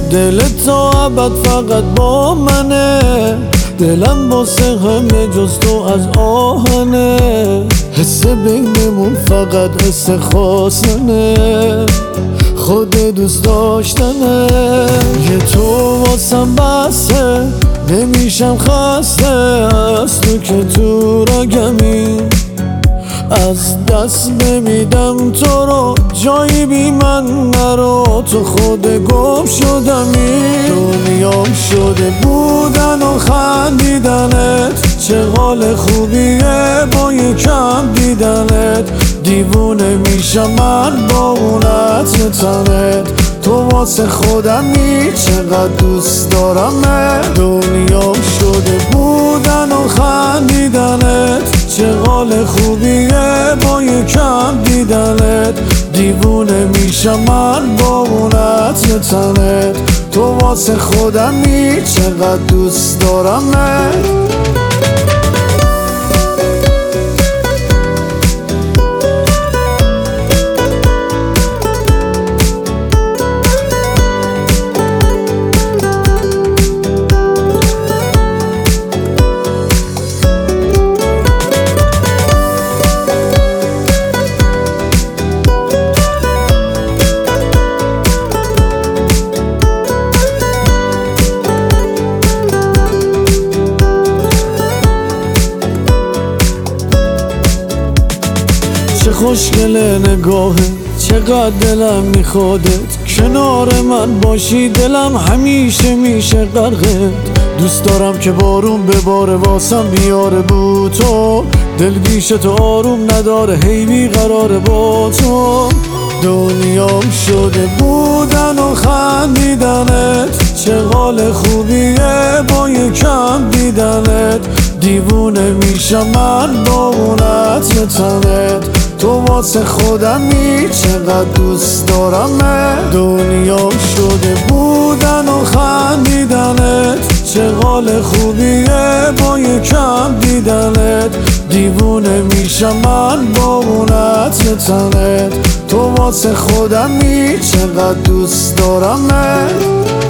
دلت تا ابد فقط با منه، دلم واسه همه جز تو از آهنه. حس بینمون فقط حس خواستنه، خود دوست داشتنه. یه تو واسم بسه، نمیشم خسته از تو که تو راگمی. از دست نمیدم تو رو، جایی بی من نرو، تو خود گم شدمی. دنیام شده بودن و خندیدنت، چه حال خوبیه با یکم دیدنت. دیوونه میشم من با اون عطر تنت، تو واسه خودمی چقدر دوست دارمه. دنیام شده بودن و خندیدنت، چه حال خوبیه با یکم دیدنت. دیوونه میشم من با اون عطر تنت، تو واسه خودمی چقدر دوست دارمه. چه خوشگله نگاهه، چقدر دلم میخوادت. کنار من باشی دلم همیشه میشه غرقت. دوست دارم که بارون بباره واسم بیاره بو تو، دل بیش تو آروم نداره هی بیقراره با تو. دنیام شده بودن و خندیدنت، چه حال خوبیه با یکم دیدنت. دیوونه میشم من با اون عطر تنت، تو واسه خودمی چقدر دوست دارمه. دنیام شده بودن و خندیدنت، چه حال خوبیه با یکم دیدنت. دیوونه میشم من با اون عطر تنت، تو واسه خودمی چقدر دوست دارمه.